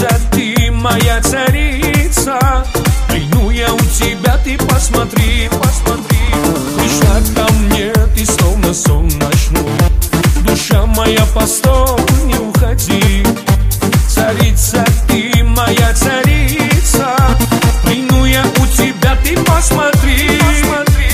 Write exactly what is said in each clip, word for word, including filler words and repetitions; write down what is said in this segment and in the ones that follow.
Царица ты, моя царица, плену я у тебя, ты посмотри, посмотри. Пришла ко мне, ты словно сон ночной, душа моя, постой, не уходи. Царица ты, моя царица, плену я у тебя, ты посмотри, посмотри.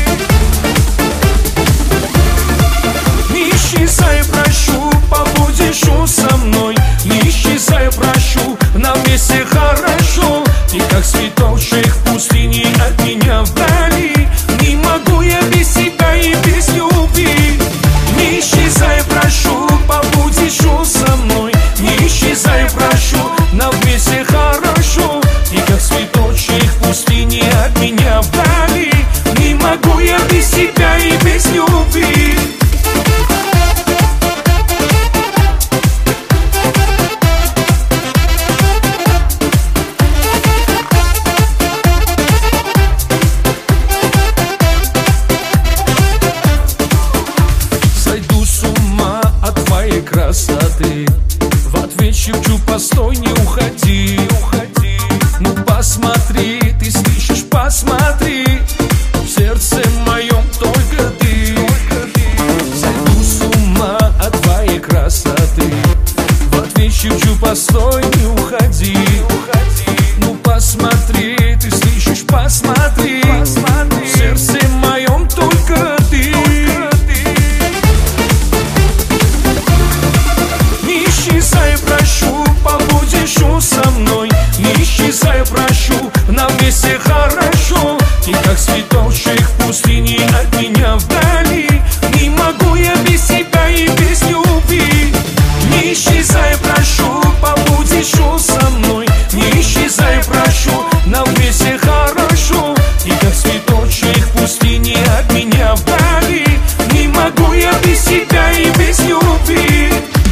Не исчезай, прошу, побудешь со мной. Не исчезай, прошу, нам вместе хорошо. Ты как цветочек в пустыне от меня вдали. Не могу я без тебя и без любви. Не исчезай, прошу, побудешь со мной. Не исчезай, прошу, нам вместе хорошо. Ты как цветочек в пустыне от меня вдали. Не могу я без тебя и без любви. Красоты. В ответ шепчу: постой, не уходи, уходи. Ну посмотри, ты слышишь, посмотри. В сердце моем только ты, только ты. Сойду с ума от твоей красоты. В ответ шепчу: постой, не уходи, уходи. Ну посмотри, ты слышишь, посмотри, посмотри. В сердце моем только ты. Прошу, побудешь со мной. Не исчезай, прошу, нам вместе хорошо. Ты как цветочек в пустыне от меня вдали. Не могу я без тебя и без любви. Не исчезай, прошу, побудешь со мной. Не исчезай, прошу, нам вместе хорошо. Ты как цветочек в пустыне от меня вдали. Не могу я без тебя и без любви.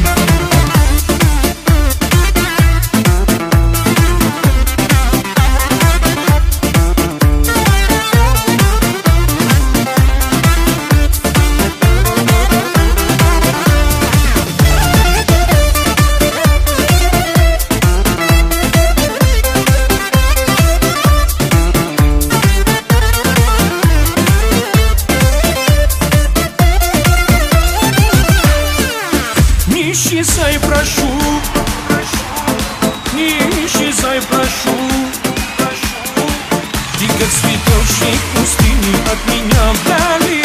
Не исчезай, прошу, не исчезай, прошу. Ты как цветочек в пустыне от меня вдали.